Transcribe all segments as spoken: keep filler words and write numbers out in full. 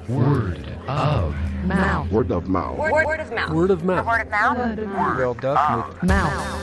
Word of mouth. Word of mouth. Word, word of mouth. Word of mouth. Word of mouth. Word of mouth. Wel dat met Mouth.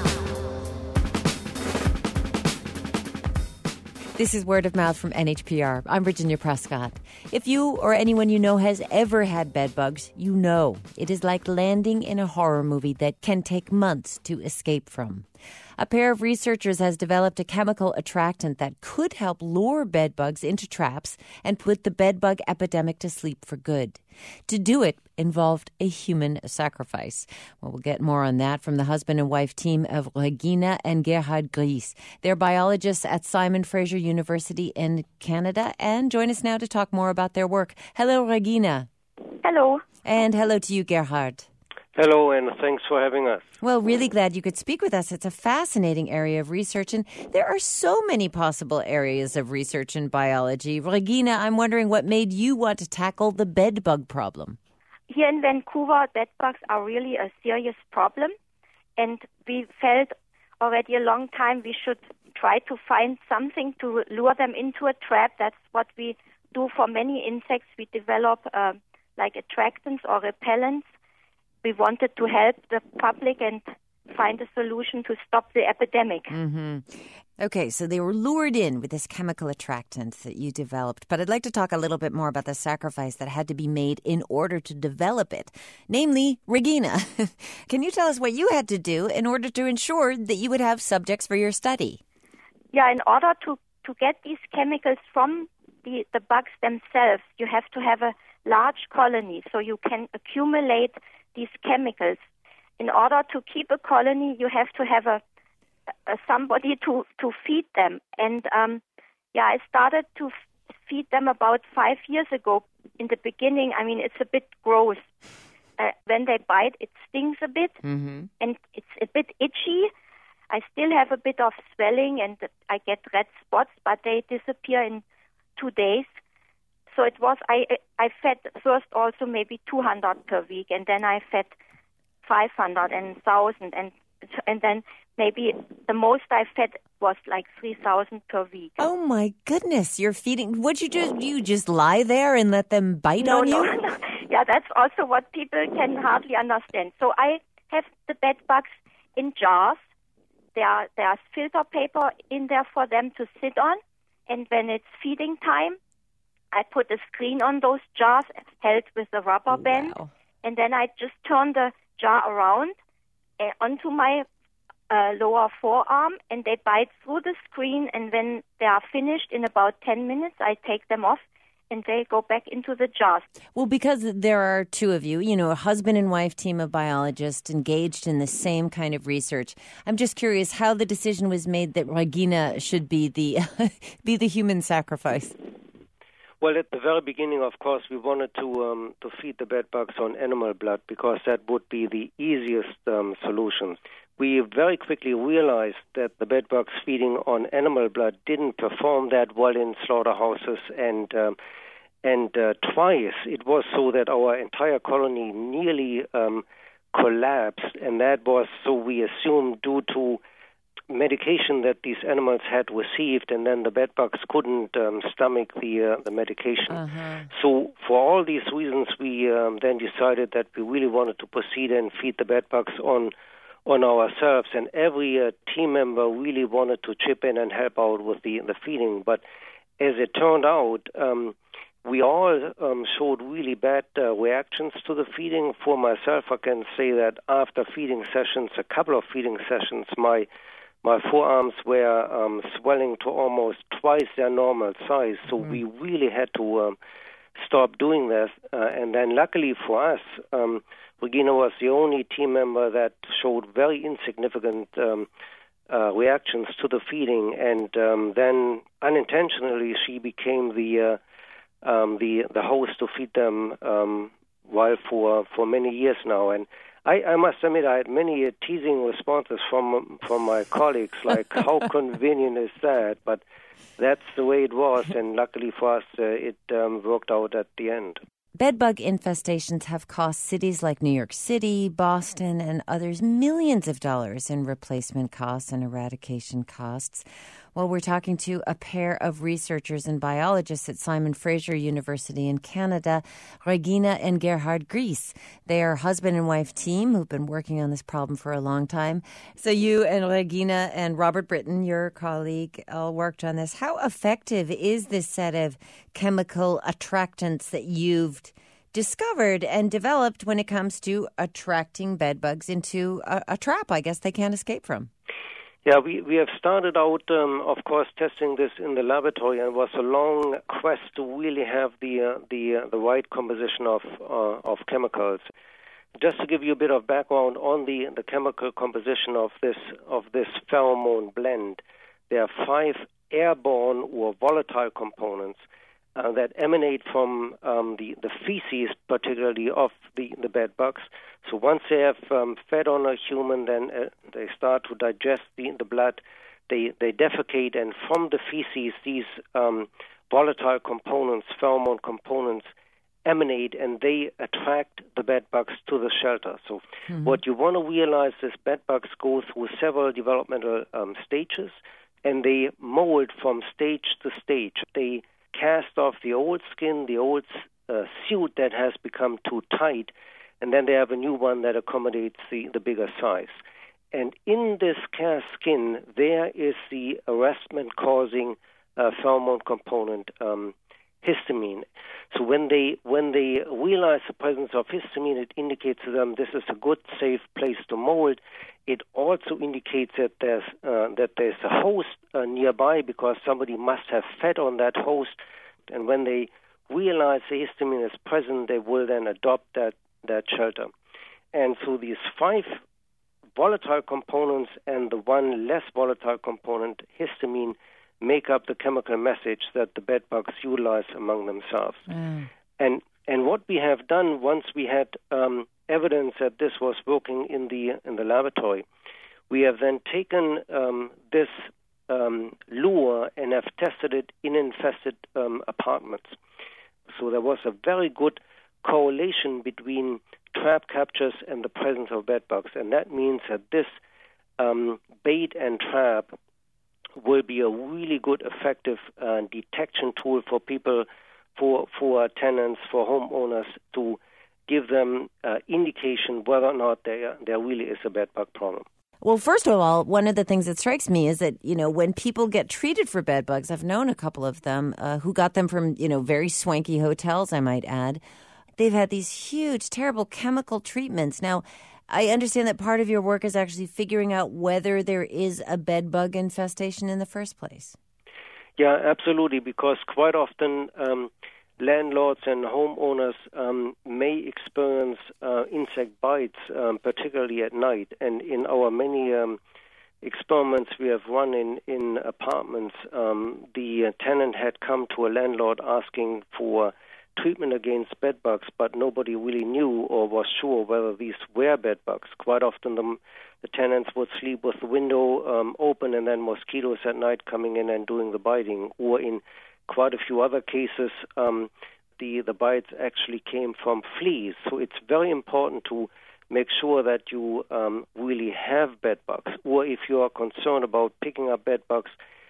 This is Word of Mouth from N H P R. I'm Virginia Prescott. If you or anyone you know has ever had bed bugs, you know it is like landing in a horror movie that can take months to escape from. A pair of researchers has developed a chemical attractant that could help lure bed bugs into traps and put the bed bug epidemic to sleep for good. To do it involved a human sacrifice. Well, we'll get more on that from the husband and wife team of Regina and Gerhard Gries. They're biologists at Simon Fraser University in Canada and join us now to talk more about their work. Hello, Regina. Hello. And hello to you, Gerhard. Hello, and thanks for having us. Well, really glad you could speak with us. It's a fascinating area of research, and there are so many possible areas of research in biology. Regina, I'm wondering what made you want to tackle the bed bug problem. Here in Vancouver, bed bugs are really a serious problem, and we felt already a long time we should try to find something to lure them into a trap. That's what we do for many insects. We develop uh, like attractants or repellents. We wanted to help the public and find a solution to stop the epidemic. Mm-hmm. Okay, so they were lured in with this chemical attractant that you developed. But I'd like to talk a little bit more about the sacrifice that had to be made in order to develop it. Namely, Regina. Can you tell us what you had to do in order to ensure that you would have subjects for your study? Yeah, in order to, to get these chemicals from the, the bugs themselves, you have to have a large colony so you can accumulate these chemicals. In order to keep a colony, you have to have a, a somebody to, to feed them. And um, yeah, I started to f- feed them about five years ago. In the beginning, I mean, it's a bit gross. Uh, when they bite, it stings a bit, mm-hmm. and it's a bit itchy. I still have a bit of swelling, and I get red spots, but they disappear in two days. So it was, I I fed first also maybe two hundred per week, and then I fed five hundred and one thousand, and and then maybe the most I fed was like three thousand per week. Oh my goodness, you're feeding, would you just, you just lie there and let them bite no, on no, you? No. Yeah, that's also what people can hardly understand. So I have the bed bugs in jars. There, there's filter paper in there for them to sit on, and when it's feeding time, I put a screen on those jars held with a rubber band, wow. and then I just turn the jar around uh, onto my uh, lower forearm, and they bite through the screen, and when they are finished in about ten minutes, I take them off, and they go back into the jars. Well, because there are two of you, you know, a husband and wife team of biologists engaged in the same kind of research, I'm just curious how the decision was made that Regina should be the be the human sacrifice. Well, at the very beginning, of course, we wanted to um, to feed the bed bugs on animal blood because that would be the easiest um, solution. We very quickly realized that the bed bugs feeding on animal blood didn't perform that well in slaughterhouses, and um, and uh, twice it was so that our entire colony nearly um, collapsed, and that was, so we assumed, due to medication that these animals had received, and then the bed bugs couldn't um, stomach the uh, the medication. Uh-huh. So for all these reasons, we um, then decided that we really wanted to proceed and feed the bed bugs on on ourselves, and every uh, team member really wanted to chip in and help out with the, the feeding. But as it turned out, um, we all um, showed really bad uh, reactions to the feeding. For myself, I can say that after feeding sessions, a couple of feeding sessions, my My forearms were um, swelling to almost twice their normal size, so mm-hmm. we really had to um, stop doing this. Uh, and then luckily for us, um, Regina was the only team member that showed very insignificant um, uh, reactions to the feeding, and um, then unintentionally she became the uh, um, the the host to feed them um, while for for many years now. And I, I must admit, I had many uh, teasing responses from from my colleagues, like, how convenient is that? But that's the way it was, and luckily for us, uh, it um, worked out at the end. Bedbug infestations have cost cities like New York City, Boston, and others millions of dollars in replacement costs and eradication costs. Well, we're talking to a pair of researchers and biologists at Simon Fraser University in Canada, Regina and Gerhard Gries. They are a husband and wife team who've been working on this problem for a long time. So you and Regina and Robert Britton, your colleague, all worked on this. How effective is this set of chemical attractants that you've discovered and developed when it comes to attracting bedbugs into a, a trap, I guess, they can't escape from? Yeah, we, we have started out, um, of course, testing this in the laboratory, and it was a long quest to really have the uh, the uh, the right composition of uh, of chemicals. Just to give you a bit of background on the the chemical composition of this of this pheromone blend, there are five airborne or volatile components Uh, that emanate from um, the, the feces, particularly of the, the bed bugs. So once they have um, fed on a human, then uh, they start to digest the, the blood. They, they defecate, and from the feces, these um, volatile components, pheromone components, emanate, and they attract the bed bugs to the shelter. So mm-hmm. what you want to realize is bed bugs go through several developmental um, stages, and they mold from stage to stage. They cast off the old skin, the old uh, suit that has become too tight, and then they have a new one that accommodates the, the bigger size. And in this cast skin, there is the arrestment-causing uh, pheromone component, um, histamine. So when they when they realize the presence of histamine, it indicates to them this is a good, safe place to mold. It also indicates that there's uh, that there's a host uh, nearby, because somebody must have fed on that host. And when they realize the histamine is present, they will then adopt that, that shelter. And so these five volatile components and the one less volatile component, histamine, make up the chemical message that the bed bugs utilize among themselves. Mm. And and what we have done once we had um, evidence that this was working in the in the laboratory, we have then taken um, this um, lure and have tested it in infested um, apartments. So there was a very good correlation between trap captures and the presence of bed bugs, and that means that this um, bait and trap will be a really good, effective uh, detection tool for people, for for tenants, for homeowners, to give them uh, indication whether or not there there really is a bed bug problem. Well, first of all, one of the things that strikes me is that, you know, when people get treated for bed bugs, I've known a couple of them uh, who got them from, you know, very swanky hotels, I might add. They've had these huge, terrible chemical treatments. Now, I understand that part of your work is actually figuring out whether there is a bed bug infestation in the first place. Yeah, absolutely, because quite often um, landlords and homeowners um, may experience uh, insect bites, um, particularly at night. And in our many um, experiments we have run in, in apartments, um, the uh, tenant had come to a landlord asking for treatment against bed bugs, but nobody really knew or was sure whether these were bed bugs. Quite often the, the tenants would sleep with the window um, open, and then mosquitoes at night coming in and doing the biting. Or in quite a few other cases, um, the, the bites actually came from fleas. So it's very important to make sure that you um, really have bed bugs. Or if you are concerned about picking up bed bugs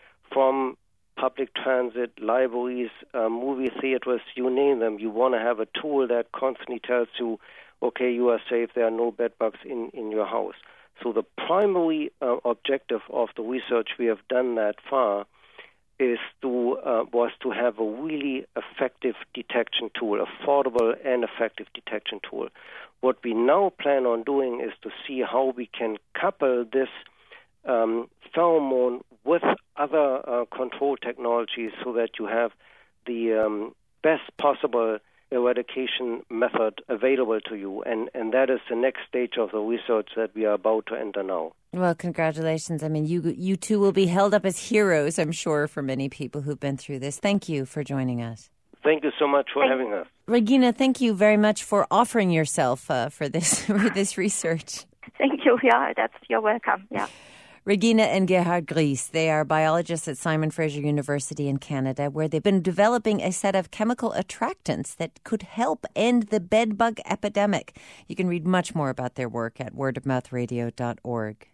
from public transit, libraries, uh, movie theaters, you name them, you want to have a tool that constantly tells you, okay, you are safe, there are no bed bugs in, in your house. So the primary uh, objective of the research we have done that far is to uh, was to have a really effective detection tool, affordable and effective detection tool. What we now plan on doing is to see how we can couple this um, pheromone with other uh, control technologies so that you have the um, best possible eradication method available to you. And, and that is the next stage of the research that we are about to enter now. Well, congratulations. I mean, you you two will be held up as heroes, I'm sure, for many people who've been through this. Thank you for joining us. Thank you so much for thank having us. Regina, thank you very much for offering yourself uh, for this for this research. Thank you. Yeah, that's you're welcome. Yeah. Regina and Gerhard Gries, they are biologists at Simon Fraser University in Canada, where they've been developing a set of chemical attractants that could help end the bedbug epidemic. You can read much more about their work at word of mouth radio dot org.